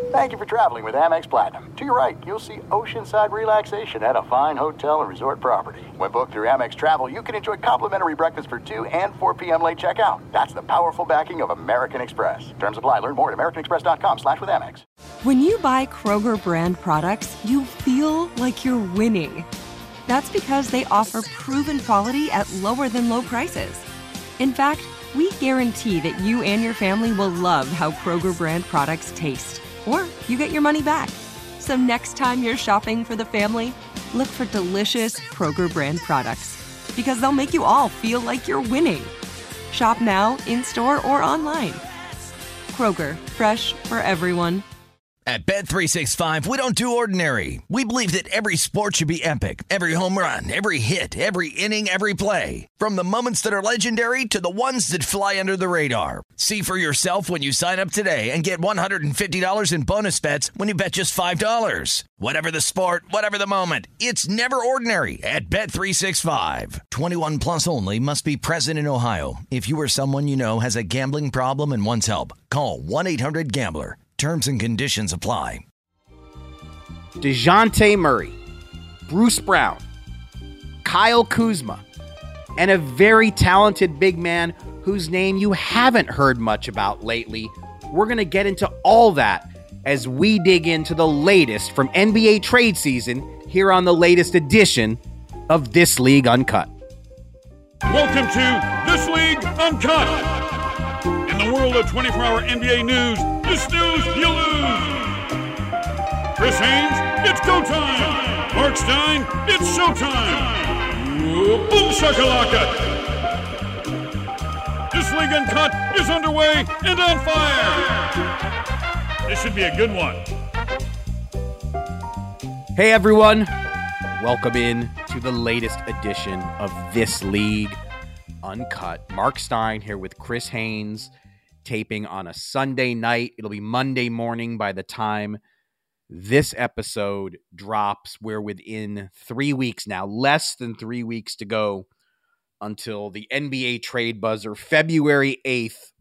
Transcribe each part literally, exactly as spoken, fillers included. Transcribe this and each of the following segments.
Thank you for traveling with Amex Platinum. To your right, you'll see oceanside relaxation at a fine hotel and resort property. When booked through Amex Travel, you can enjoy complimentary breakfast for two and four p.m. late checkout. That's the powerful backing of American Express. Terms apply. Learn more at americanexpress.com slash with Amex. When you buy Kroger brand products, you feel like you're winning. That's because they offer proven quality at lower than low prices. In fact, we guarantee that you and your family will love how Kroger brand products taste. Or you get your money back. So next time you're shopping for the family, look for delicious Kroger brand products. Because they'll make you all feel like you're winning. Shop now, in-store, or online. Kroger, fresh for everyone. At Bet three sixty-five, we don't do ordinary. We believe that every sport should be epic. Every home run, every hit, every inning, every play. From the moments that are legendary to the ones that fly under the radar. See for yourself when you sign up today and get one hundred fifty dollars in bonus bets when you bet just five dollars. Whatever the sport, whatever the moment, it's never ordinary at Bet three sixty-five. twenty-one plus only. Must be present in Ohio. If you or someone you know has a gambling problem and wants help, call one eight hundred gambler. Terms and conditions apply. DeJounte Murray, Bruce Brown, Kyle Kuzma, and a very talented big man whose name you haven't heard much about lately. We're going to get into all that as we dig into the latest from N B A trade season here on the latest edition of This League Uncut. Welcome to This League Uncut. In the world of twenty-four hour N B A news, you snooze, you lose. Chris Haynes, it's go time. Mark Stein, it's showtime. Boom shakalaka. This League Uncut is underway and on fire. This should be a good one. Hey everyone, welcome in to the latest edition of This League Uncut. Mark Stein here with Chris Haynes, taping on a Sunday night. It'll be Monday morning by the time this episode drops. We're within three weeks now, less than three weeks to go until the N B A trade buzzer, February eighth,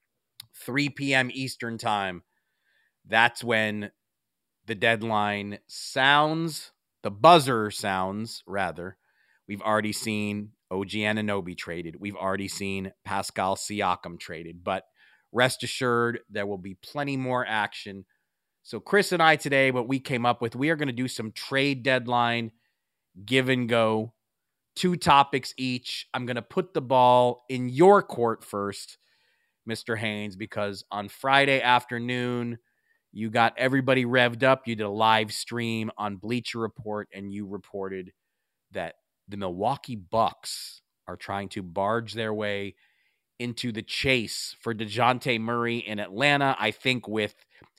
three p.m. Eastern time. That's when the deadline sounds, the buzzer sounds, rather. We've already seen O G Anunoby traded. We've already seen Pascal Siakam traded. But rest assured, there will be plenty more action. So Chris and I today, what we came up with, we are going to do some trade deadline give and go. Two topics each. I'm going to put the ball in your court first, Mister Haynes, because on Friday afternoon, you got everybody revved up. You did a live stream on Bleacher Report, and you reported that the Milwaukee Bucks are trying to barge their way into the chase for DeJounte Murray in Atlanta. I think with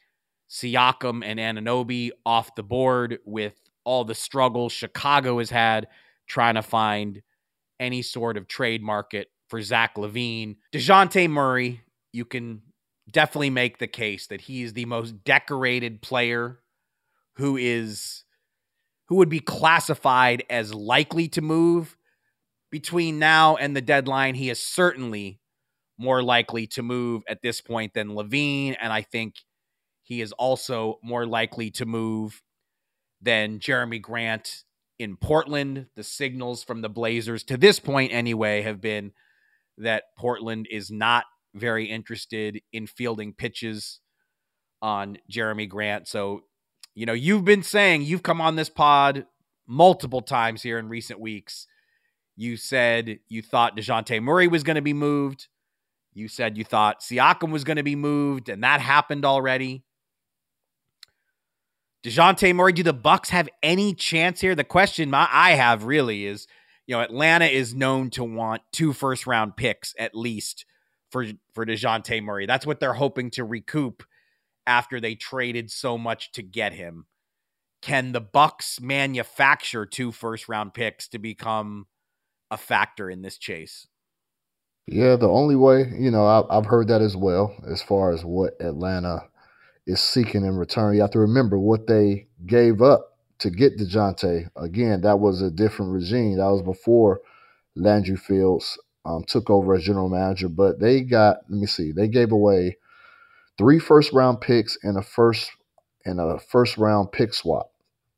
Siakam and Anunoby off the board, with all the struggles Chicago has had trying to find any sort of trade market for Zach LaVine. DeJounte Murray, you can definitely make the case that he is the most decorated player who is who would be classified as likely to move between now and the deadline. He is certainly more likely to move at this point than LaVine, and I think he is also more likely to move than Jeremy Grant in Portland. The signals from the Blazers to this point anyway have been that Portland is not very interested in fielding pitches on Jeremy Grant. So, you know, you've been saying, you've come on this pod multiple times here in recent weeks. You said you thought DeJounte Murray was going to be moved. You said you thought Siakam was going to be moved, and that happened already. DeJounte Murray, do the Bucks have any chance here? The question I have really is, you know, Atlanta is known to want two first-round picks at least for, for DeJounte Murray. That's what they're hoping to recoup after they traded so much to get him. Can the Bucks manufacture two first-round picks to become a factor in this chase? Yeah, the only way, you know, I've, I've heard that as well, as far as what Atlanta is seeking in return. You have to remember what they gave up to get DeJounte. Again, that was a different regime. That was before Landry Fields um, took over as general manager. But they got, let me see, they gave away three first-round picks and a first and a first round pick swap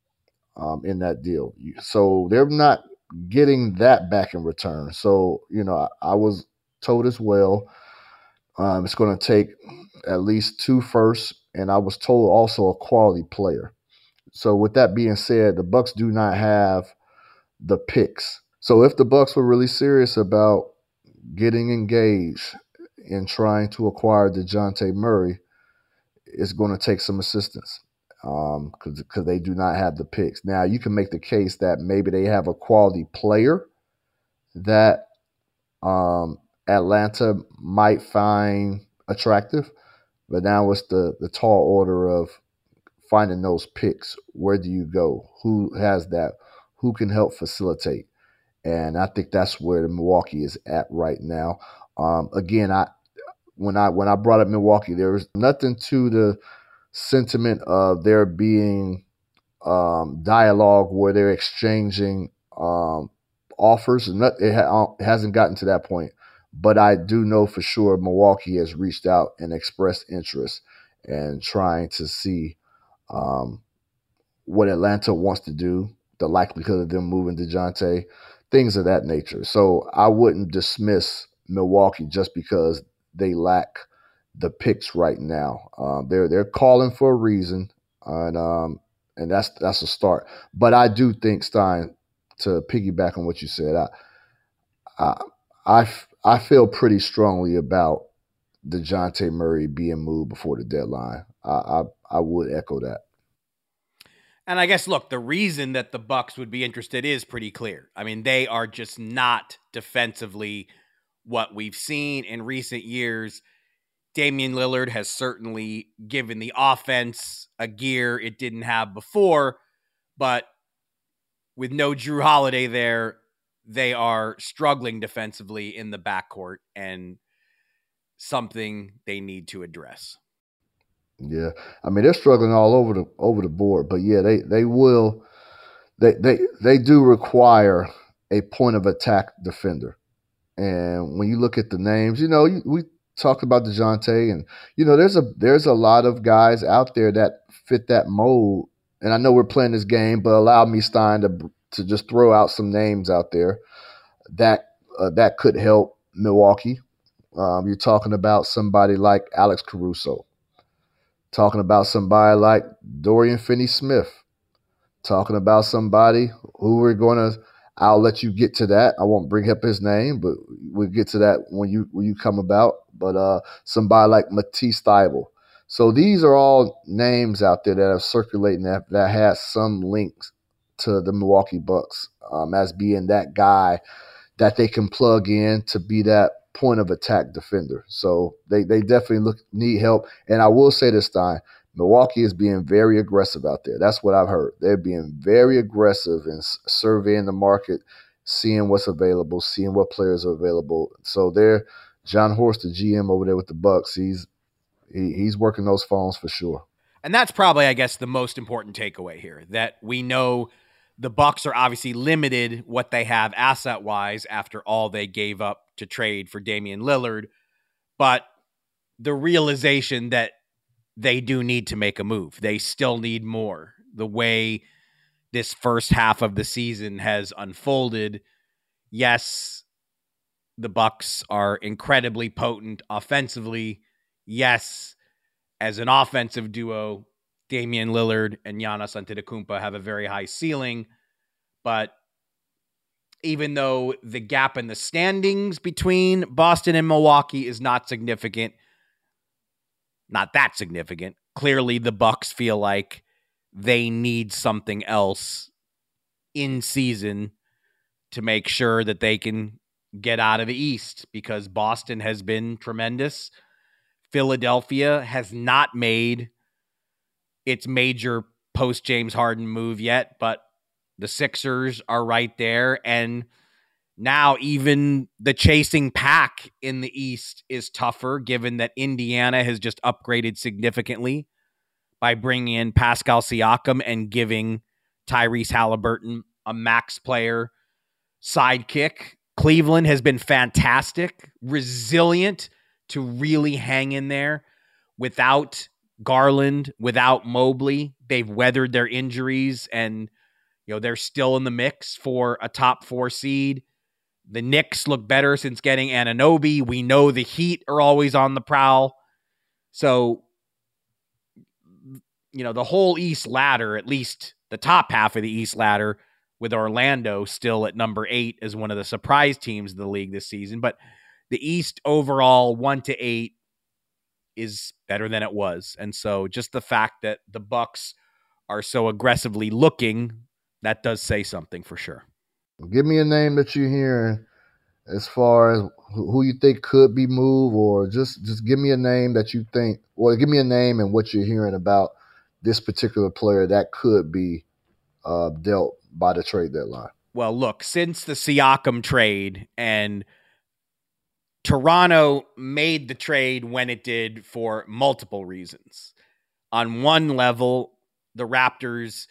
um, in that deal. So they're not getting that back in return. So, you know, I, I was told as well, um, it's going to take at least two firsts, and I was told also a quality player. So with that being said, the Bucks do not have the picks. So if the Bucks were really serious about getting engaged in trying to acquire DeJounte Murray, it's going to take some assistance um, because they do not have the picks. Now, you can make the case that maybe they have a quality player that um, Atlanta might find attractive, but now it's the, the tall order of finding those picks. Where do you go? Who has that? Who can help facilitate? And I think that's where the Milwaukee is at right now. Um, again, I when I when I brought up Milwaukee, there was nothing to the sentiment of there being um, dialogue where they're exchanging um, offers. It, ha- it hasn't gotten to that point, but I do know for sure Milwaukee has reached out and expressed interest and trying to see um, what Atlanta wants to do, the likelihood of them moving DeJounte, things of that nature. So I wouldn't dismiss Milwaukee just because they lack the picks right now. Um, they're they're calling for a reason, and um, and that's that's a start. But I do think, Stein, to piggyback on what you said, I I I, I feel pretty strongly about DeJounte Murray being moved before the deadline. I, I I would echo that. And I guess, look, the reason that the Bucks would be interested is pretty clear. I mean, they are just not defensively what we've seen in recent years. Damian Lillard has certainly given the offense a gear it didn't have before, but with no Jrue Holiday there, they are struggling defensively in the backcourt, and something they need to address. Yeah, I mean, they're struggling all over the over the board, but yeah, they they will they they they do require a point of attack defender. And when you look at the names, you know, you, we talked about DeJounte, and you know, there's a there's a lot of guys out there that fit that mold. And I know we're playing this game, but allow me, Stein, to to just throw out some names out there that uh, that could help Milwaukee. Um, you're talking about somebody like Alex Caruso. Talking about somebody like Dorian Finney-Smith. Talking about somebody who we're going to – I'll let you get to that. I won't bring up his name, but we'll get to that when you when you come about. But uh, somebody like Matisse Thybulle. So these are all names out there that are circulating that, that has some links to the Milwaukee Bucks um, as being that guy that they can plug in to be that point of attack defender. So they, they definitely look need help. And I will say this time, Milwaukee is being very aggressive out there. That's what I've heard. They're being very aggressive in surveying the market, seeing what's available, seeing what players are available. So they're John Horst, the G M over there with the Bucks. He's he, he's working those phones for sure. And that's probably, I guess, the most important takeaway here, that we know the Bucks are obviously limited what they have asset-wise after all they gave up to trade for Damian Lillard, but the realization that they do need to make a move. They still need more. The way this first half of the season has unfolded, yes, the Bucks are incredibly potent offensively. Yes, as an offensive duo, Damian Lillard and Giannis Antetokounmpo have a very high ceiling, but even though the gap in the standings between Boston and Milwaukee is not significant, not that significant, clearly the Bucks feel like they need something else in season to make sure that they can get out of the East, because Boston has been tremendous. Philadelphia has not made its major post-James Harden move yet, but the Sixers are right there, and now even the chasing pack in the East is tougher, given that Indiana has just upgraded significantly by bringing in Pascal Siakam and giving Tyrese Halliburton a max player sidekick. Cleveland has been fantastic, resilient to really hang in there without Garland, without Mobley, they've weathered their injuries and, you know, they're still in the mix for a top four seed. The Knicks look better since getting Anunoby. We know the Heat are always on the prowl. So, you know, the whole East ladder, at least the top half of the East ladder, with Orlando still at number eight as one of the surprise teams of the league this season. But the East overall, one to eight, is better than it was. And so just the fact that the Bucks are so aggressively looking, that does say something for sure. Give me a name that you're hearing as far as who you think could be moved, or just, just give me a name that you think, well, give me a name and what you're hearing about this particular player that could be uh, dealt by the trade deadline. Well, look, since the Siakam trade, and Toronto made the trade when it did for multiple reasons. On one level, the Raptors,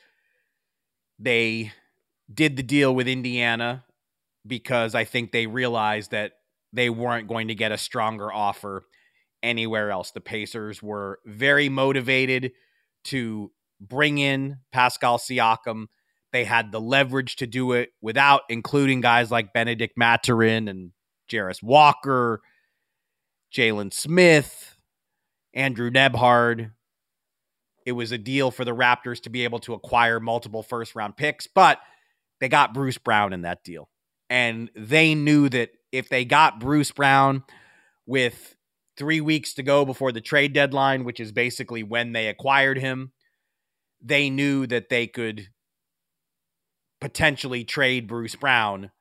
they did the deal with Indiana because I think they realized that they weren't going to get a stronger offer anywhere else. The Pacers were very motivated to bring in Pascal Siakam. They had the leverage to do it without including guys like Benedict Mathurin and Jarris Walker, Jalen Smith, Andrew Nebhard. It was a deal for the Raptors to be able to acquire multiple first-round picks, but they got Bruce Brown in that deal. And they knew that if they got Bruce Brown with three weeks to go before the trade deadline, which is basically when they acquired him, they knew that they could potentially trade Bruce Brown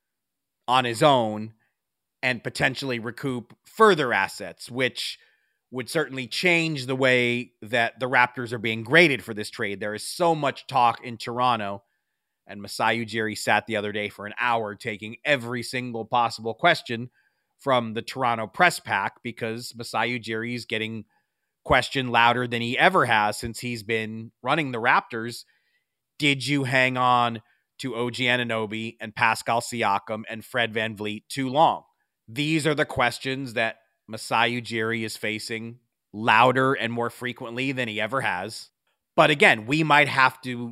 on his own and potentially recoup further assets, which would certainly change the way that the Raptors are being graded for this trade. There is so much talk in Toronto, and Masai Ujiri sat the other day for an hour taking every single possible question from the Toronto press pack because Masai Ujiri is getting questioned louder than he ever has since he's been running the Raptors. Did you hang on to O G Anunoby and Pascal Siakam and Fred VanVleet too long? These are the questions that Masai Ujiri is facing louder and more frequently than he ever has. But again, we might have to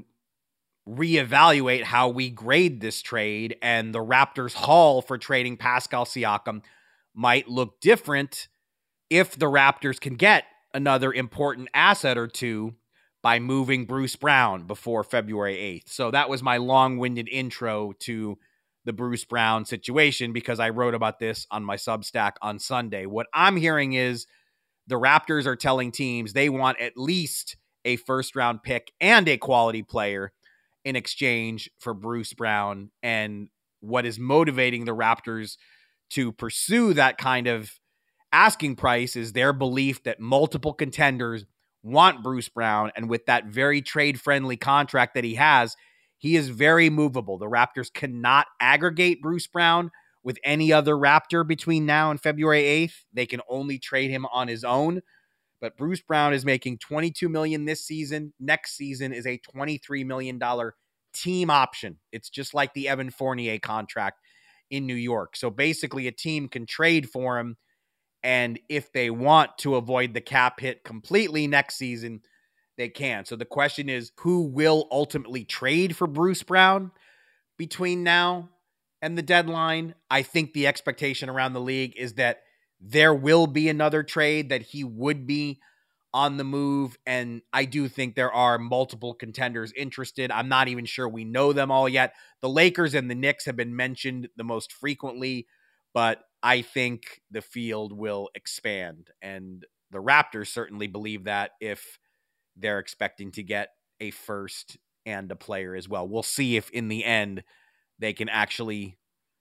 reevaluate how we grade this trade, and the Raptors' haul for trading Pascal Siakam might look different if the Raptors can get another important asset or two by moving Bruce Brown before February eighth. So that was my long-winded intro to the Bruce Brown situation because I wrote about this on my Substack on Sunday. What I'm hearing is the Raptors are telling teams they want at least a first-round pick and a quality player in exchange for Bruce Brown. And what is motivating the Raptors to pursue that kind of asking price is their belief that multiple contenders want Bruce Brown. And with that very trade-friendly contract that he has, he is very movable. The Raptors cannot aggregate Bruce Brown with any other Raptor between now and February eighth. They can only trade him on his own. But Bruce Brown is making twenty-two million dollars this season. Next season is a twenty-three million dollars team option. It's just like the Evan Fournier contract in New York. So basically a team can trade for him. And if they want to avoid the cap hit completely next season, they can. So the question is, who will ultimately trade for Bruce Brown between now and the deadline? I think the expectation around the league is that there will be another trade, that he would be on the move. And I do think there are multiple contenders interested. I'm not even sure we know them all yet. The Lakers and the Knicks have been mentioned the most frequently, but I think the field will expand. And the Raptors certainly believe that if they're expecting to get a first and a player as well. We'll see if in the end they can actually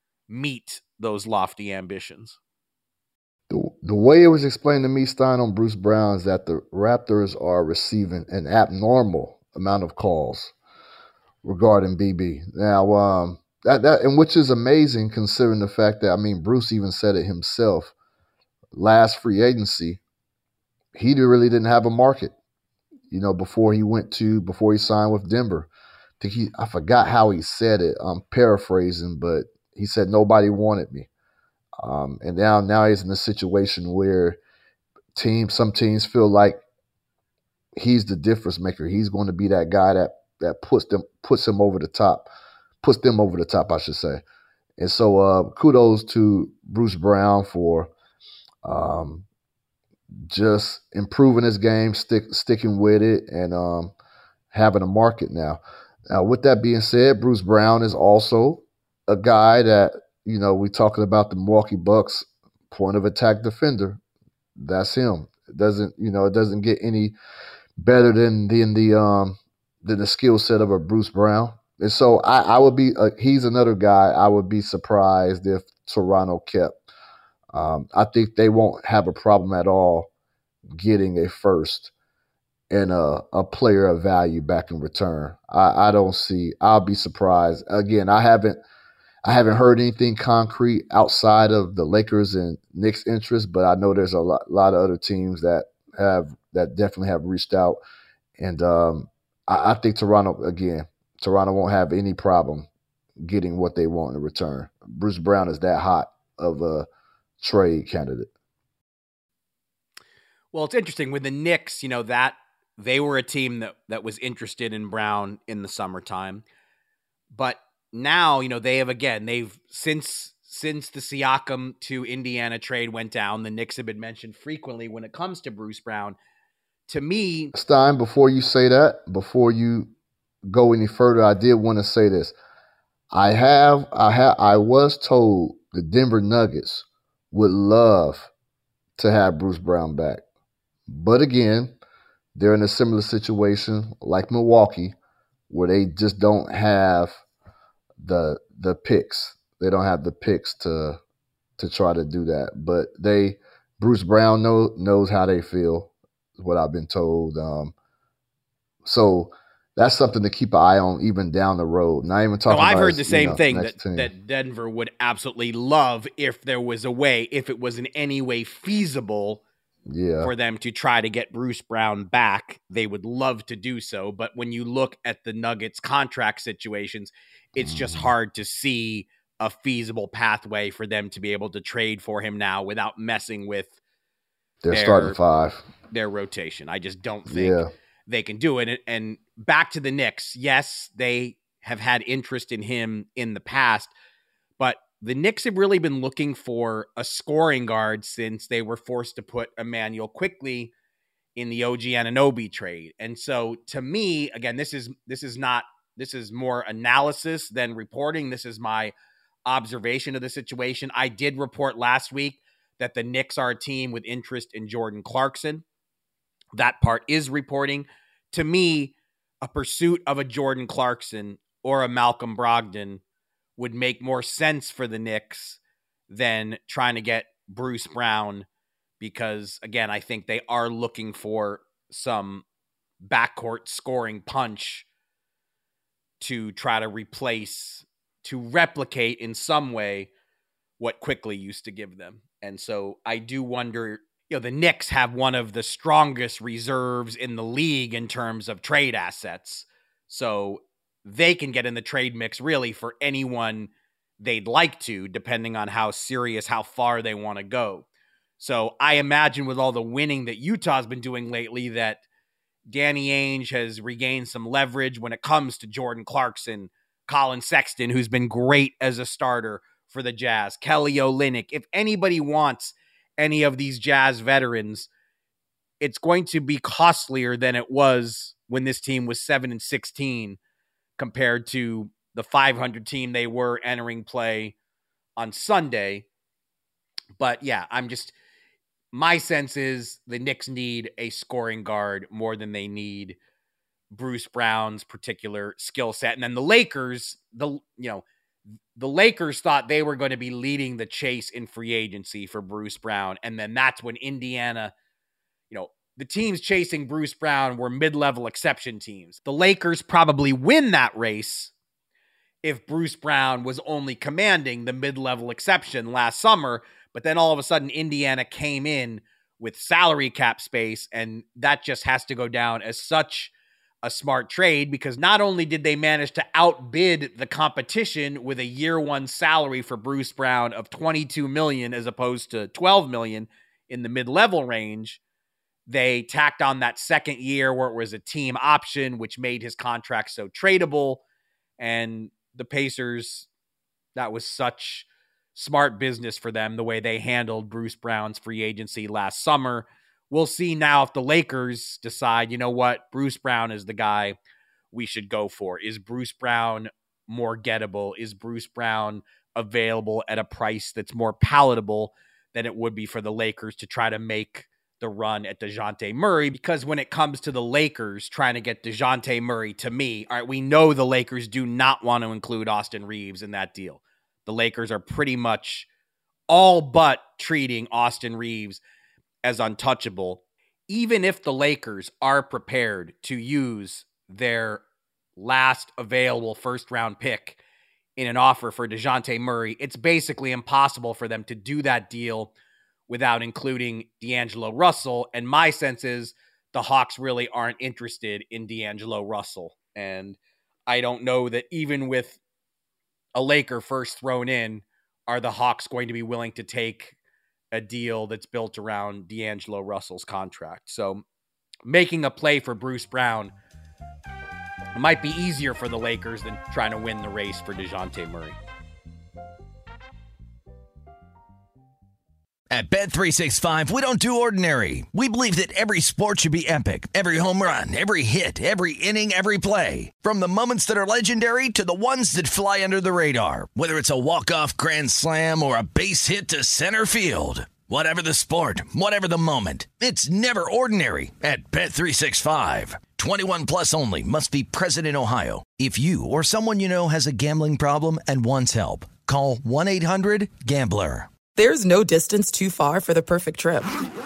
meet those lofty ambitions. The, the way it was explained to me, Stein, on Bruce Brown is that the Raptors are receiving an abnormal amount of calls regarding B B. Now, um, that, that and which is amazing considering the fact that, I mean, Bruce even said it himself. Last free agency, he really didn't have a market. You know, before he went to, before he signed with Denver. I think he, I forgot how he said it. I'm paraphrasing, but he said nobody wanted me. Um, and now, now he's in a situation where teams, some teams feel like he's the difference maker. He's going to be that guy that that puts them puts him over the top, puts them over the top, I should say. And so uh, kudos to Bruce Brown for um, just improving his game, stick sticking with it, and um, having a market now. Now, with that being said, Bruce Brown is also a guy that, you know, we talking about the Milwaukee Bucks point of attack defender. That's him. It doesn't, you know, it doesn't get any better than than the um than the skill set of a Bruce Brown. And so I, I would be uh, he's another guy I would be surprised if Toronto kept. Um, I think they won't have a problem at all getting a first and a, a player of value back in return. I, I don't see. I'll be surprised. Again, I haven't I haven't heard anything concrete outside of the Lakers and Knicks' interest, but I know there's a lot, lot of other teams that have that definitely have reached out, and um, I, I think Toronto again. Toronto won't have any problem getting what they want in return. Bruce Brown is that hot of a trade candidate. Well, it's interesting with the Knicks, you know, that they were a team that, that was interested in Brown in the summertime. But now, you know, they have, again, they've, since since the Siakam to Indiana trade went down, the Knicks have been mentioned frequently when it comes to Bruce Brown. To me... Stein, before you say that, before you go any further, I did want to say this. I have, I have, I was told the Denver Nuggets would love to have Bruce Brown back. But again, they're in a similar situation like Milwaukee, where they just don't have the the picks. They don't have the picks to to try to do that. But they, Bruce Brown know, knows how they feel, is what I've been told. Um, so that's something to keep an eye on even down the road. Not even talking no, I've about heard his, the same you know, thing, next that, team. that Denver would absolutely love if there was a way, if it was in any way feasible yeah. for them to try to get Bruce Brown back. They would love to do so. But when you look at the Nuggets contract situations, it's mm. just hard to see a feasible pathway for them to be able to trade for him now without messing with They're their, starting five. their rotation. I just don't think yeah. they can do it. And back to the Knicks. Yes, they have had interest in him in the past, but the Knicks have really been looking for a scoring guard since they were forced to put Emmanuel Quickley in the O G Anunoby trade. And so to me, again, this is, this is not, this is more analysis than reporting. This is my observation of the situation. I did report last week that the Knicks are a team with interest in Jordan Clarkson. That part is reporting. To me, a pursuit of a Jordan Clarkson or a Malcolm Brogdon would make more sense for the Knicks than trying to get Bruce Brown, because, again, I think they are looking for some backcourt scoring punch to try to replace, to replicate in some way what Quickley used to give them. And so I do wonder, you know, the Knicks have one of the strongest reserves in the league in terms of trade assets. So they can get in the trade mix really for anyone they'd like to, depending on how serious, how far they want to go. So I imagine with all the winning that Utah's been doing lately, that Danny Ainge has regained some leverage when it comes to Jordan Clarkson, Colin Sexton, who's been great as a starter for the Jazz, Kelly Olynyk. If anybody wants any of these Jazz veterans, it's going to be costlier than it was when this team was seven and sixteen compared to the five hundred team they were entering play on Sunday. But yeah, I'm just, my sense is the Knicks need a scoring guard more than they need Bruce Brown's particular skill set. And then the Lakers, the, you know, the Lakers thought they were going to be leading the chase in free agency for Bruce Brown. And then that's when Indiana, you know, the teams chasing Bruce Brown were mid-level exception teams. The Lakers probably win that race if Bruce Brown was only commanding the mid-level exception last summer. But then all of a sudden, Indiana came in with salary cap space, and that just has to go down as such a smart trade, because not only did they manage to outbid the competition with a year one salary for Bruce Brown of twenty-two million dollars as opposed to twelve million dollars in the mid-level range, They tacked on that second year where it was a team option, which made his contract so tradable. And the Pacers, that was such smart business for them, the way they handled Bruce Brown's free agency last summer. We'll see now if the Lakers decide, you know what, Bruce Brown is the guy we should go for. Is Bruce Brown more gettable? Is Bruce Brown available at a price that's more palatable than it would be for the Lakers to try to make the run at DeJounte Murray? Because when it comes to the Lakers trying to get DeJounte Murray, to me, all right, we know the Lakers do not want to include Austin Reeves in that deal. The Lakers are pretty much all but treating Austin Reeves as untouchable. Even if the Lakers are prepared to use their last available first round pick in an offer for DeJounte Murray, it's basically impossible for them to do that deal without including D'Angelo Russell. And my sense is the Hawks really aren't interested in D'Angelo Russell. And I don't know that even with a Laker first thrown in, are the Hawks going to be willing to take a deal that's built around D'Angelo Russell's contract. So making a play for Bruce Brown might be easier for the Lakers than trying to win the race for DeJounte Murray. At Bet three sixty-five, we don't do ordinary. We believe that every sport should be epic. Every home run, every hit, every inning, every play. From the moments that are legendary to the ones that fly under the radar. Whether it's a walk-off grand slam or a base hit to center field. Whatever the sport, whatever the moment. It's never ordinary at Bet three sixty-five. twenty-one plus only. Must be present in Ohio. If you or someone you know has a gambling problem and wants help, call one eight hundred gambler. There's no distance too far for the perfect trip.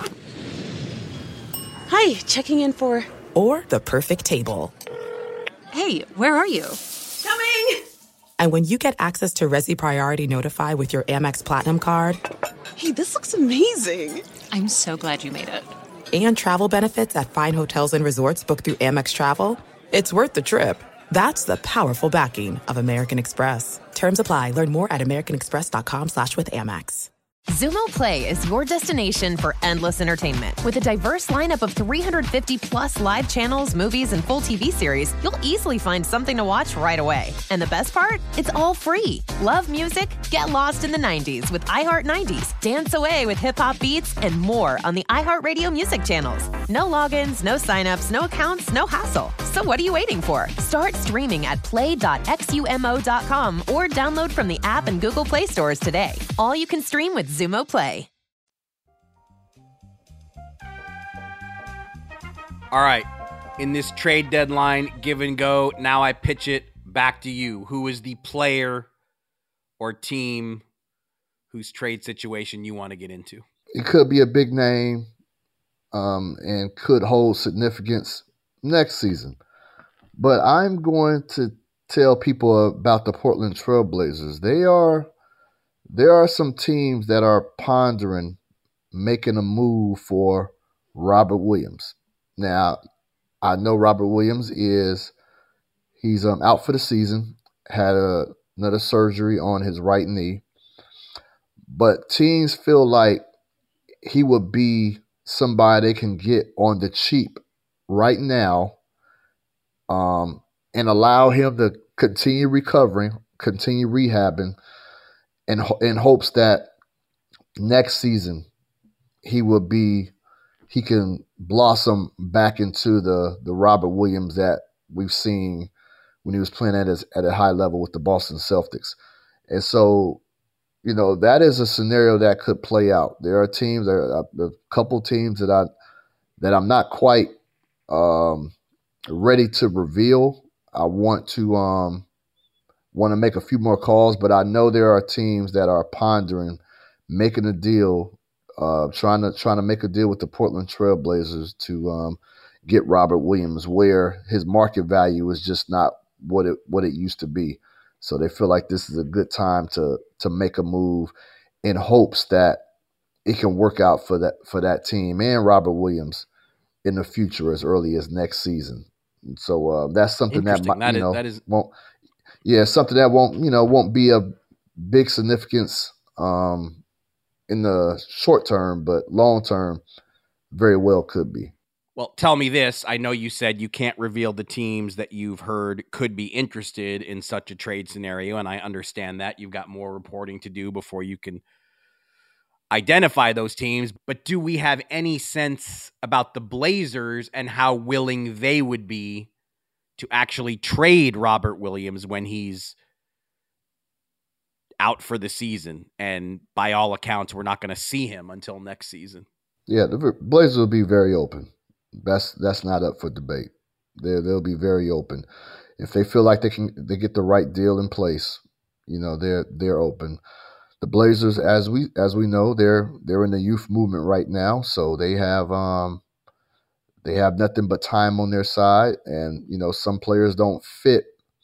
Hi, checking in for... Or the perfect table. Hey, where are you? Coming! And when you get access to Resi Priority Notify with your Amex Platinum card... Hey, this looks amazing! I'm so glad you made it. And travel benefits at fine hotels and resorts booked through Amex Travel, it's worth the trip. That's the powerful backing of American Express. Terms apply. Learn more at americanexpress.com slash with Amex. Xumo Play is your destination for endless entertainment. With a diverse lineup of three hundred fifty plus live channels, movies, and full T V series, you'll easily find something to watch right away. And the best part? It's all free. Love music? Get lost in the nineties with iHeart nineties, dance away with hip-hop beats, and more on the iHeartRadio music channels. No logins, no signups, no accounts, no hassle. So what are you waiting for? Start streaming at play dot x u m o dot com or download from the app and Google Play stores today. All you can stream with Xumo Play. All right. In this trade deadline give and go, now I pitch it back to you. Who is the player or team whose trade situation you want to get into? It could be a big name um, and could hold significance next season. But I'm going to tell people about the Portland Trailblazers. They are there are some teams that are pondering making a move for Robert Williams. Now, I know Robert Williams is he's um, out for the season, had a, another surgery on his right knee. But teams feel like he would be somebody they can get on the cheap right now um, and allow him to continue recovering, continue rehabbing, in, in hopes that next season he will be, he can blossom back into the, the Robert Williams that we've seen when he was playing at his, at a high level with the Boston Celtics. And so, you know, that is a scenario that could play out. There are teams, there are a couple teams that I that I'm not quite um, ready to reveal. I want to um, want to make a few more calls, but I know there are teams that are pondering making a deal, uh, trying to trying to make a deal with the Portland Trailblazers to um, get Robert Williams, where his market value is just not what it what it used to be. So they feel like this is a good time to to make a move in hopes that it can work out for that for that team and Robert Williams in the future as early as next season. And so uh, that's something that, might, that you is, know that is won't yeah something that won't you know won't be a big significance um, in the short term, but long term very well could be. Well, tell me this. I know you said you can't reveal the teams that you've heard could be interested in such a trade scenario, and I understand that. You've got more reporting to do before you can identify those teams. But do we have any sense about the Blazers and how willing they would be to actually trade Robert Williams when he's out for the season? And by all accounts, we're not going to see him until next season. Yeah, the Blazers will be very open. That's that's not up for debate. They they'll be very open. If they feel like they can they get the right deal in place, you know, they're they're open. The Blazers, as we as we know, they're they're in the youth movement right now, so they have um they have nothing but time on their side, and you know, some players don't fit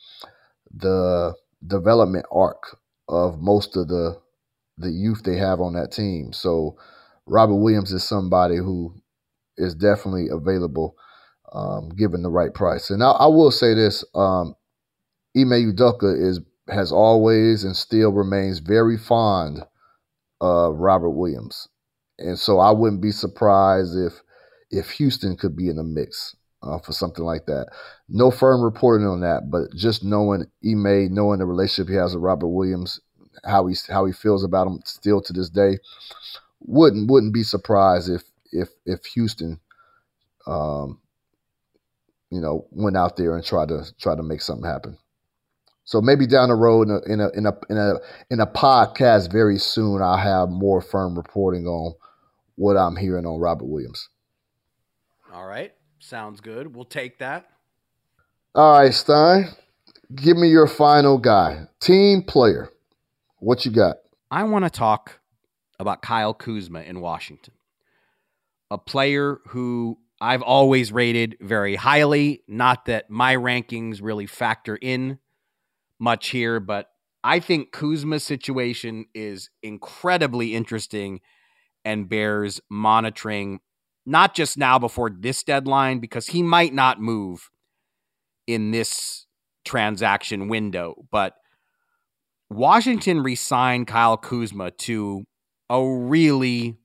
the development arc of most of the the youth they have on that team. So Robert Williams is somebody who is definitely available, um, given the right price. And I, I will say this: um, Ime Udoka is has always and still remains very fond of Robert Williams, and so I wouldn't be surprised if if Houston could be in the mix uh, for something like that. No firm reporting on that, but just knowing Ime, knowing the relationship he has with Robert Williams, how he how he feels about him still to this day, wouldn't wouldn't be surprised if. If if Houston, um, you know, went out there and tried to try to make something happen. So maybe down the road in a in a in a in a, in a podcast very soon, I'll have more firm reporting on what I'm hearing on Robert Williams. All right, sounds good. We'll take that. All right, Stein, give me your final guy, team player. What you got? I want to talk about Kyle Kuzma in Washington. A player who I've always rated very highly. Not that my rankings really factor in much here, but I think Kuzma's situation is incredibly interesting and bears monitoring, not just now before this deadline, because he might not move in this transaction window, but Washington re-signed Kyle Kuzma to a really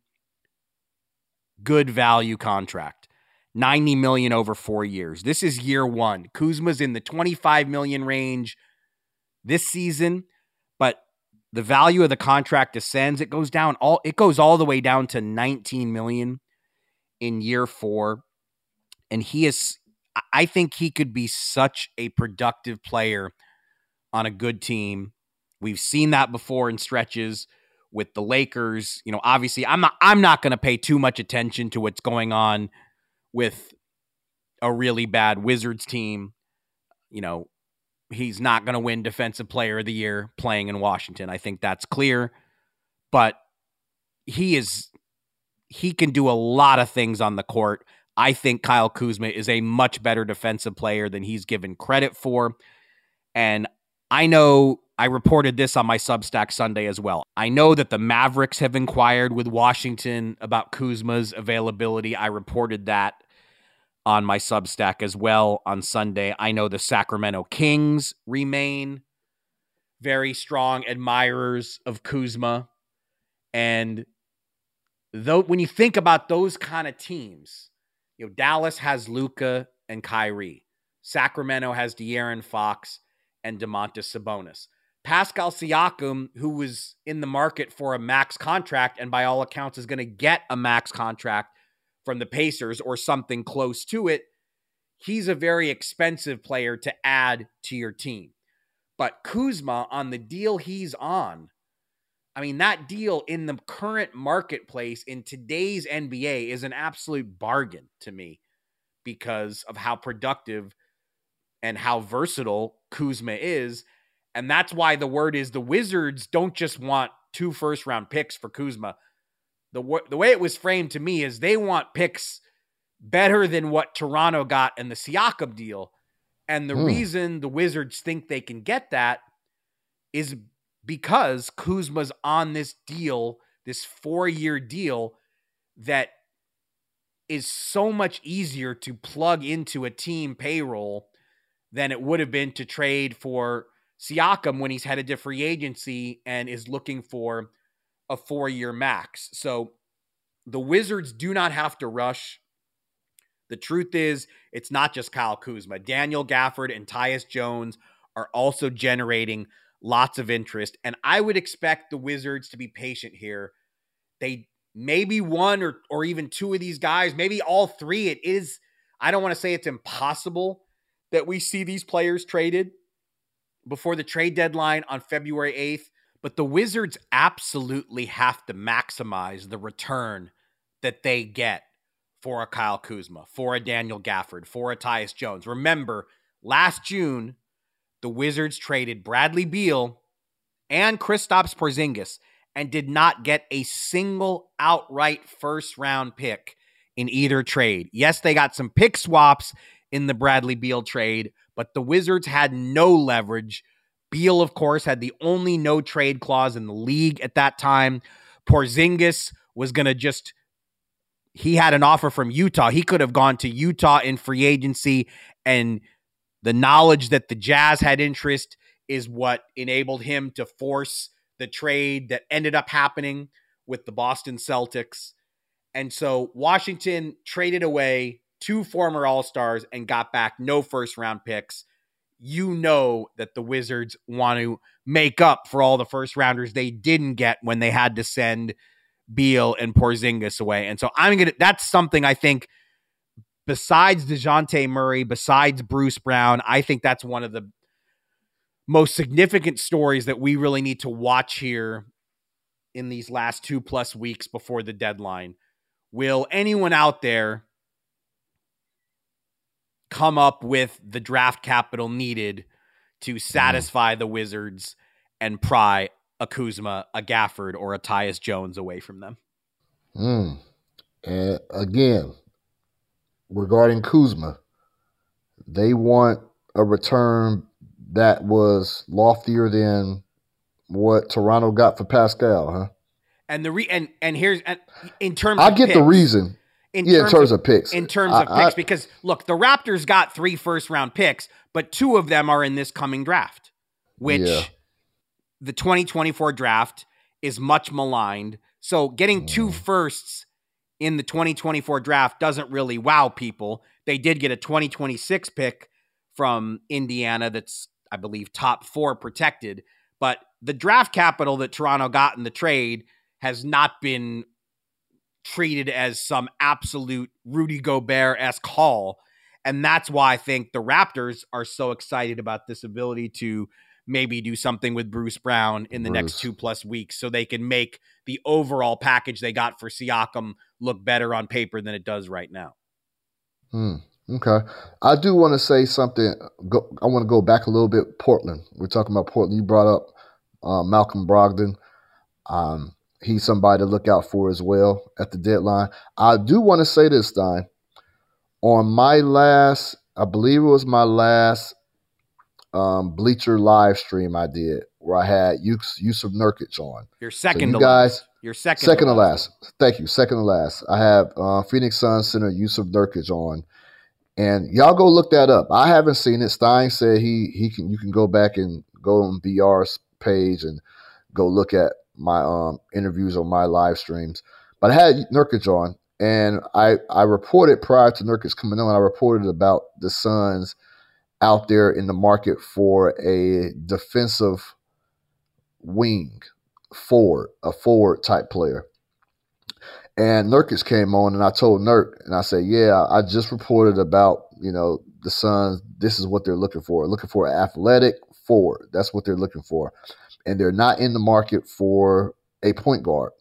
good value contract, ninety million dollars over four years. This is year one. Kuzma's in the twenty-five million dollars range this season, but the value of the contract descends. It goes down all. It goes all the way down to nineteen million dollars in year four, and he is. I think he could be such a productive player on a good team. We've seen that before in stretches with the Lakers. You know, obviously I'm not, I'm not going to pay too much attention to what's going on with a really bad Wizards team. You know, he's not going to win Defensive Player of the Year playing in Washington. I think that's clear, but he is, he can do a lot of things on the court. I think Kyle Kuzma is a much better defensive player than he's given credit for. And I know I reported this on my Substack Sunday as well. I know that the Mavericks have inquired with Washington about Kuzma's availability. I reported that on my Substack as well on Sunday. I know the Sacramento Kings remain very strong admirers of Kuzma. And though when you think about those kind of teams, you know, Dallas has Luka and Kyrie. Sacramento has De'Aaron Fox and Domantas Sabonis. Pascal Siakam, who was in the market for a max contract and by all accounts is going to get a max contract from the Pacers or something close to it, he's a very expensive player to add to your team. But Kuzma, on the deal he's on, I mean, that deal in the current marketplace in today's N B A is an absolute bargain to me because of how productive and how versatile Kuzma is. And that's why the word is the Wizards don't just want two first-round picks for Kuzma. The, w- the way it was framed to me is they want picks better than what Toronto got in the Siakam deal. And the mm. reason the Wizards think they can get that is because Kuzma's on this deal, this four-year deal that is so much easier to plug into a team payroll than it would have been to trade for Siakam when he's headed to free agency and is looking for a four-year max. So the Wizards do not have to rush. The truth is, it's not just Kyle Kuzma. Daniel Gafford and Tyus Jones are also generating lots of interest, and I would expect the Wizards to be patient here. They maybe one or or even two of these guys, maybe all three. It is, I don't want to say it's impossible that we see these players traded before the trade deadline on February eighth, but the Wizards absolutely have to maximize the return that they get for a Kyle Kuzma, for a Daniel Gafford, for a Tyus Jones. Remember, last June, the Wizards traded Bradley Beal and Kristaps Porzingis and did not get a single outright first-round pick in either trade. Yes, they got some pick swaps in the Bradley Beal trade, but the Wizards had no leverage. Beal, of course, had the only no-trade clause in the league at that time. Porzingis was going to just... He had an offer from Utah. He could have gone to Utah in free agency, and the knowledge that the Jazz had interest is what enabled him to force the trade that ended up happening with the Boston Celtics. And so Washington traded away two former All-Stars and got back no first-round picks. You know that the Wizards want to make up for all the first-rounders they didn't get when they had to send Beal and Porzingis away. And so I'm going to, that's something I think besides DeJounte Murray, besides Bruce Brown, I think that's one of the most significant stories that we really need to watch here in these last two plus weeks before the deadline. Will anyone out there come up with the draft capital needed to satisfy the Wizards and pry a Kuzma, a Gafford, or a Tyus Jones away from them? Mm. And again, regarding Kuzma, they want a return that was loftier than what Toronto got for Pascal, huh? And the re and and here's and in terms I of get picks, the reason. in yeah, terms in terms of, of picks. In terms I, of picks, I, because look, the Raptors got three first round picks, but two of them are in this coming draft, which yeah. the twenty twenty-four draft is much maligned. So getting two mm. firsts in the twenty twenty-four draft doesn't really wow people. They did get a twenty twenty-six pick from Indiana that's, I believe, top four protected. But the draft capital that Toronto got in the trade has not been treated as some absolute Rudy Gobert-esque haul. And that's why I think the Raptors are so excited about this ability to maybe do something with Bruce Brown in the Bruce. next two plus weeks so they can make the overall package they got for Siakam look better on paper than it does right now. Hmm. Okay. I do want to say something. Go, I want to go back a little bit. Portland. We're talking about Portland. You brought up uh, Malcolm Brogdon. Um, he's somebody to look out for as well at the deadline. I do want to say this, Stein. On my last, I believe it was my last um, Bleacher live stream I did, where I had Yus- Yusuf Nurkic on. Your second so you to guys, last. Your second, second to to last. last. Thank you. Second to last. I have uh, Phoenix Suns center Yusuf Nurkic on. And y'all go look that up. I haven't seen it. Stein said he he can. You can go back and go on V R's page and go look at my um, interviews on my live streams. But I had Nurkic on, and I I reported prior to Nurkic coming on. I reported about the Suns out there in the market for a defensive wing forward, a forward type player. And Nurkic came on, and I told Nurk, and I said, yeah, I just reported about, you know, the Suns. This is what they're looking for. Looking for an athletic forward. That's what they're looking for. And they're not in the market for a point guard.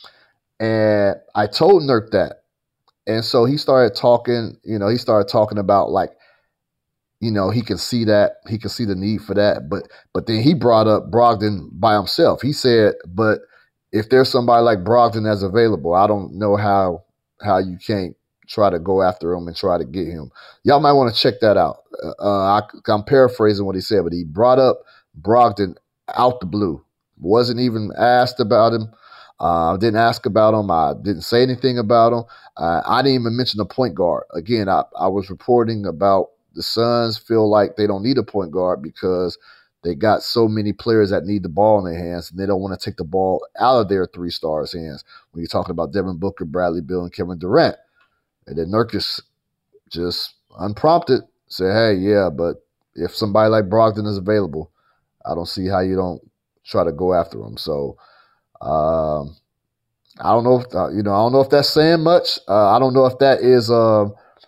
And I told Nurk that. And so he started talking, you know, he started talking about, like, you know, he can see that. He can see the need for that. But but then he brought up Brogdon by himself. He said, but if there's somebody like Brogdon that's available, I don't know how how you can't try to go after him and try to get him. Y'all might want to check that out. Uh, I, I'm paraphrasing what he said, but he brought up Brogdon out the blue. Wasn't even asked about him. I uh, didn't ask about him. I didn't say anything about him. Uh, I didn't even mention a point guard. Again, I, I was reporting about the Suns feel like they don't need a point guard because they got so many players that need the ball in their hands, and they don't want to take the ball out of their three stars' hands. When you're talking about Devin Booker, Bradley Beal, and Kevin Durant, and then Nurkic just unprompted said, "Hey, yeah, but if somebody like Brogdon is available, I don't see how you don't try to go after him." So, um, I don't know if uh, you know. I don't know if that's saying much. Uh, I don't know if that is, uh,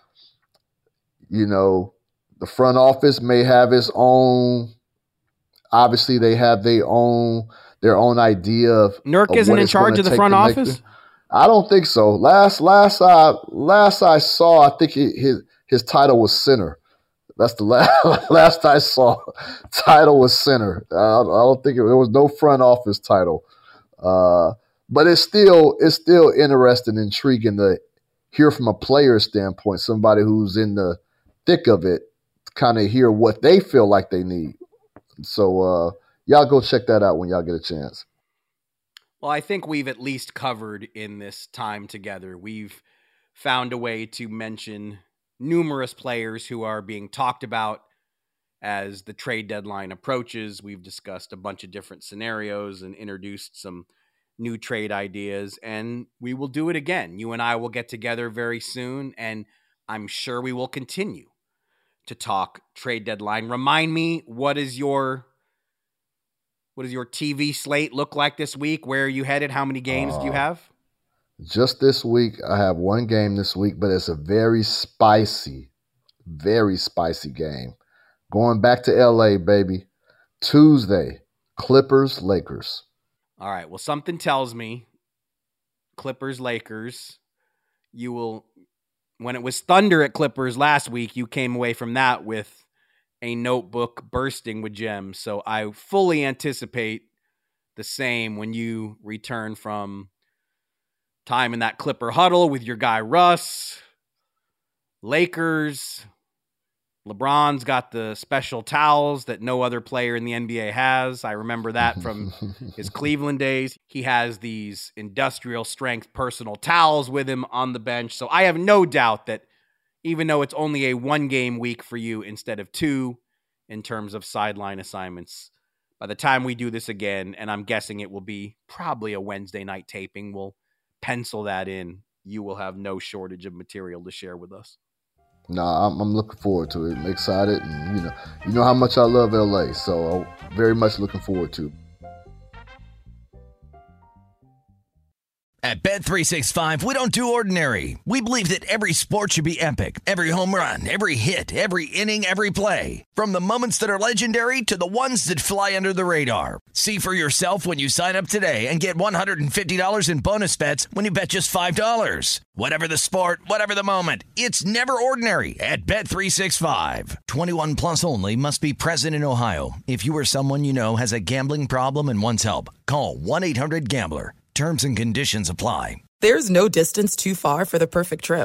you know, the front office may have its own. Obviously, they have their own their own idea of. Nurk of isn't what in it's charge gonna of the take front to make office? the- I don't think so. Last last I last I saw, I think he, his his title was center. That's the last last I saw. Title was center. I, I don't think it, there was no front office title. Uh, but it's still it's still interesting, intriguing to hear from a player standpoint, somebody who's in the thick of it, kind of hear what they feel like they need. So uh, y'all go check that out when y'all get a chance. Well, I think we've at least covered in this time together. We've found a way to mention numerous players who are being talked about as the trade deadline approaches. We've discussed a bunch of different scenarios and introduced some new trade ideas, and we will do it again. You and I will get together very soon, and I'm sure we will continue to talk trade deadline. Remind me, what is your what does your T V slate look like this week? Where are you headed? How many games Uh, do you have? Just this week, I have one game this week, but it's a very spicy, very spicy game. Going back to L A, baby. Tuesday, Clippers, Lakers. All right. Well, something tells me Clippers, Lakers, you will, when it was Thunder at Clippers last week, you came away from that with a notebook bursting with gems. So I fully anticipate the same when you return from time in that Clipper huddle with your guy Russ. Lakers, LeBron's got the special towels that no other player in the N B A has. I remember that from his Cleveland days. He has these industrial strength personal towels with him on the bench. So I have no doubt that even though it's only a one game week for you instead of two in terms of sideline assignments, by the time we do this again, and I'm guessing it will be probably a Wednesday night taping, we'll pencil that in. You will have no shortage of material to share with us. No, I'm, I'm looking forward to it. I'm excited, and you know, you know how much I love L A, so I'm very much looking forward to it. At Bet three sixty-five, we don't do ordinary. We believe that every sport should be epic. Every home run, every hit, every inning, every play. From the moments that are legendary to the ones that fly under the radar. See for yourself when you sign up today and get one hundred fifty dollars in bonus bets when you bet just five dollars. Whatever the sport, whatever the moment, it's never ordinary at Bet three sixty-five. twenty-one plus only. Must be present in Ohio. If you or someone you know has a gambling problem and wants help, call one eight hundred gambler. Terms and conditions apply. There's no distance too far for the perfect trip.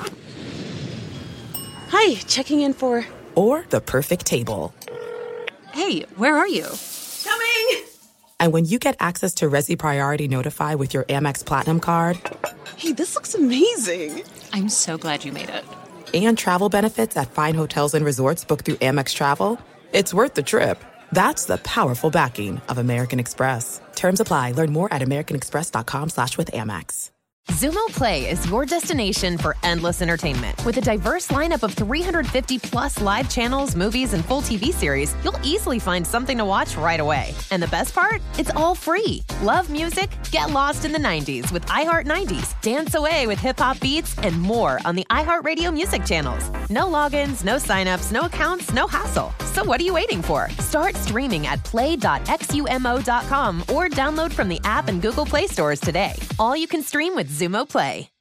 Hi, checking in for... Or the perfect table. Hey, where are you? Coming! And when you get access to Resi Priority Notify with your Amex Platinum card... Hey, this looks amazing! I'm so glad you made it. And travel benefits at fine hotels and resorts booked through Amex Travel, it's worth the trip. That's the powerful backing of American Express. Terms apply. Learn more at americanexpress.com slash with Amex. Zumo Play is your destination for endless entertainment. With a diverse lineup of three hundred fifty plus live channels, movies, and full T V series, you'll easily find something to watch right away. And the best part? It's all free. Love music? Get lost in the nineties with iHeart nineties, dance away with hip-hop beats, and more on the iHeartRadio music channels. No logins, no signups, no accounts, no hassle. So what are you waiting for? Start streaming at play dot x u m o dot com or download from the app and Google Play stores today. All you can stream with Zumo Play.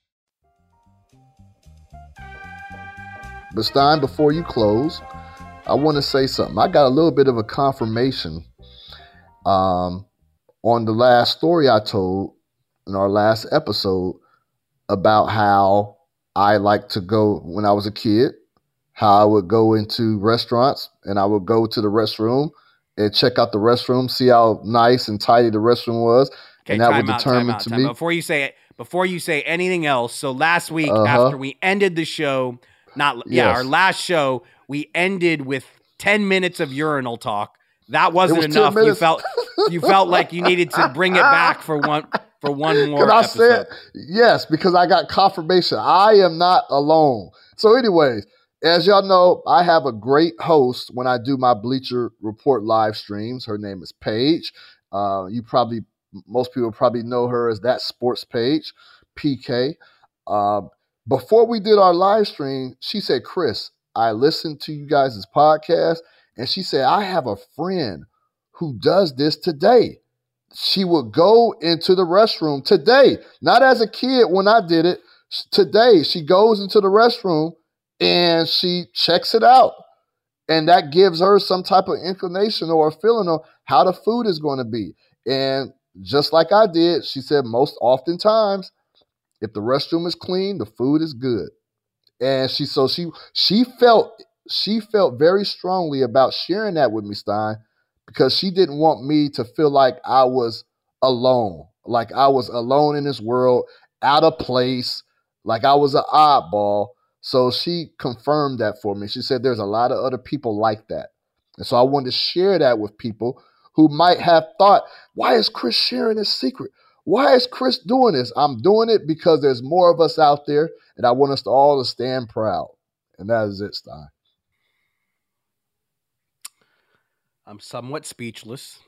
But Stein, before you close, I want to say something. I got a little bit of a confirmation um, on the last story I told in our last episode about how I like to go when I was a kid, how I would go into restaurants and I would go to the restroom and check out the restroom, see how nice and tidy the restroom was. Okay, and that time would out, determine time out, to time me. out. Before you say it, before you say anything else, so last week Uh-huh. after we ended the show, not yeah, Yes. our last show, we ended with ten minutes of urinal talk. that wasn't was enough. You felt you felt like you needed to bring it back for one for one more I episode. said yes, because I got confirmation. I am not alone. So anyways, as y'all know, I have a great host when I do my Bleacher Report live streams. Her name is Paige. Uh, you probably, most people probably know her as That Sports Page, P K. Uh, before we did our live stream, she said, Chris, I listened to you guys' podcast, and she said, I have a friend who does this today. She would go into the restroom today, not as a kid when I did it. Today, she goes into the restroom and she checks it out. And that gives her some type of inclination or a feeling of how the food is going to be. And just like I did, she said most oftentimes, if the restroom is clean, the food is good. And she so she she felt she felt very strongly about sharing that with me, Stein, because she didn't want me to feel like I was alone, like I was alone in this world, out of place, like I was an oddball. So she confirmed that for me. She said there's a lot of other people like that. And so I wanted to share that with people who might have thought, why is Chris sharing his secret? Why is Chris doing this? I'm doing it because there's more of us out there, and I want us to all to stand proud. And that is it, Stein. I'm somewhat speechless.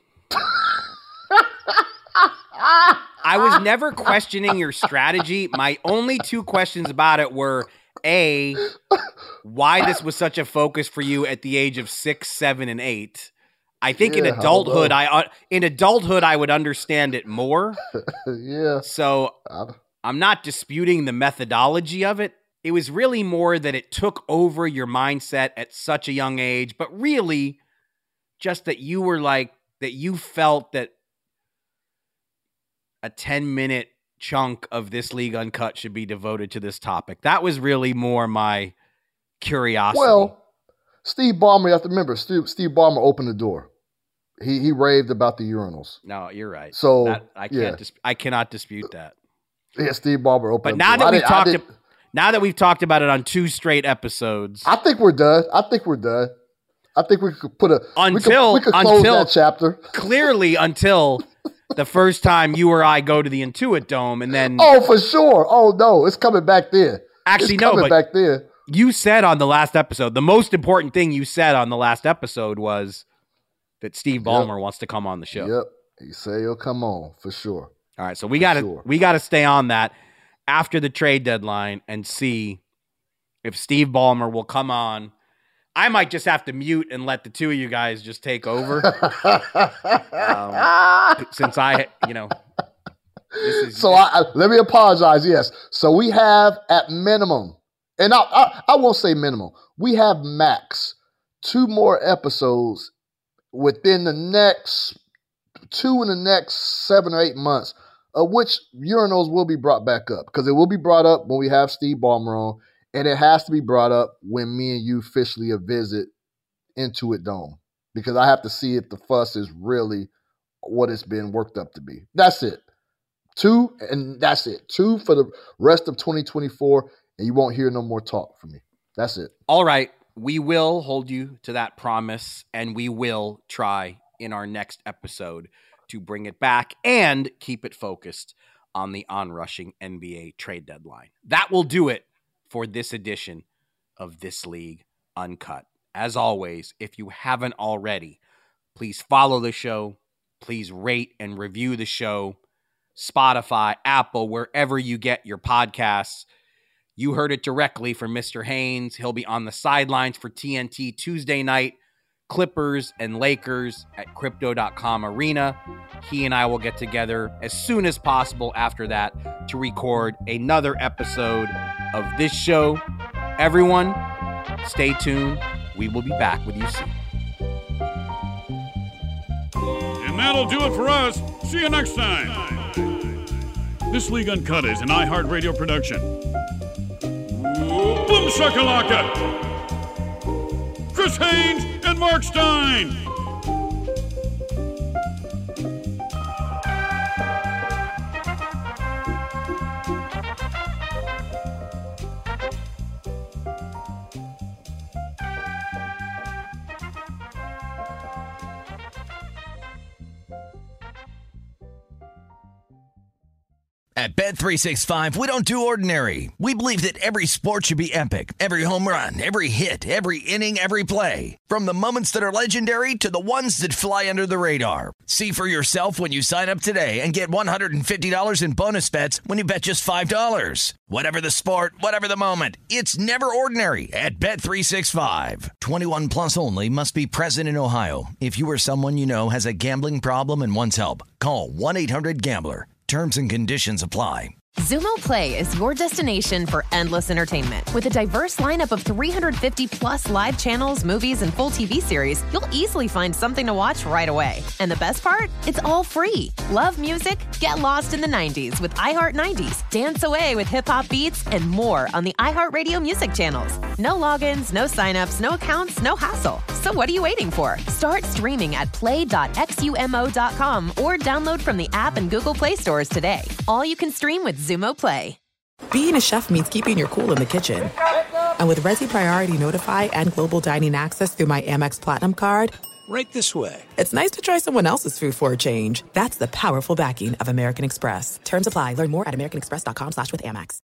I was never questioning your strategy. My only two questions about it were, A, why this was such a focus for you at the age of six, seven, and eight. I think yeah, in adulthood, I, I in adulthood I would understand it more. yeah. So I'm not disputing the methodology of it. It was really more that it took over your mindset at such a young age, but really just that you were like, that you felt that a ten minute chunk of This League Uncut should be devoted to this topic. That was really more my curiosity. Well, Steve Ballmer, you have to remember, Steve, Steve Ballmer opened the door. He he raved about the urinals. No, you're right. So that, I can't. yeah. Dis- I cannot dispute that. Yeah, Steve Ballmer opened. But now that we've talked, ab- now that we've talked about it on two straight episodes, I think we're done. I think we're done. I think we could put a until we could, we could close until that chapter. Clearly, until the first time you or I go to the Intuit Dome, and then oh, for sure. Oh no, it's coming back there. Actually, it's no, coming but back there. You said on the last episode, the most important thing you said on the last episode was that Steve Ballmer yep. wants to come on the show. Yep, he said he'll come on for sure. All right, so we got to sure. we got to stay on that after the trade deadline and see if Steve Ballmer will come on. I might just have to mute and let the two of you guys just take over, um, since I, you know. This is, so I, I, let me apologize. Yes, so we have at minimum. And I, I, I won't say minimum. We have max two more episodes within the next two in the next seven or eight months, of which urinals will be brought back up, because it will be brought up when we have Steve Ballmer on, and it has to be brought up when me and you officially a visit Intuit Dome, because I have to see if the fuss is really what it's been worked up to be. That's it. Two, and that's it. Two for the rest of twenty twenty-four. And you won't hear no more talk from me. That's it. All right. We will hold you to that promise, and we will try in our next episode to bring it back and keep it focused on the onrushing N B A trade deadline. That will do it for this edition of This League Uncut. As always, if you haven't already, please follow the show. Please rate and review the show. Spotify, Apple, wherever you get your podcasts. You heard it directly from Mister Haynes. He'll be on the sidelines for T N T Tuesday night, Clippers and Lakers at Crypto dot com Arena. He and I will get together as soon as possible after that to record another episode of this show. Everyone, stay tuned. We will be back with you soon. And that'll do it for us. See you next time. This League Uncut is an iHeartRadio production. Boom shakalaka! Chris Haynes and Mark Stein! At Bet three sixty-five, we don't do ordinary. We believe that every sport should be epic. Every home run, every hit, every inning, every play. From the moments that are legendary to the ones that fly under the radar. See for yourself when you sign up today and get one hundred fifty dollars in bonus bets when you bet just five dollars. Whatever the sport, whatever the moment, it's never ordinary at Bet three sixty-five. twenty-one plus only. Must be present in Ohio. If you or someone you know has a gambling problem and wants help, call one eight hundred gambler. Terms and conditions apply. Zumo Play is your destination for endless entertainment. With a diverse lineup of three hundred fifty plus live channels, movies, and full T V series, you'll easily find something to watch right away. And the best part? It's all free. Love music? Get lost in the nineties with iHeart nineties. Dance away with hip-hop beats and more on the iHeartRadio music channels. No logins, no signups, no accounts, no hassle. So what are you waiting for? Start streaming at play dot xumo dot com or download from the app and Google Play stores today. All you can stream with Zumo Play. Being a chef means keeping your cool in the kitchen. And with Resi Priority Notify and Global Dining Access through my Amex Platinum card, right this way. It's nice to try someone else's food for a change. That's the powerful backing of American Express. Terms apply. Learn more at americanexpress dot com slash with Amex.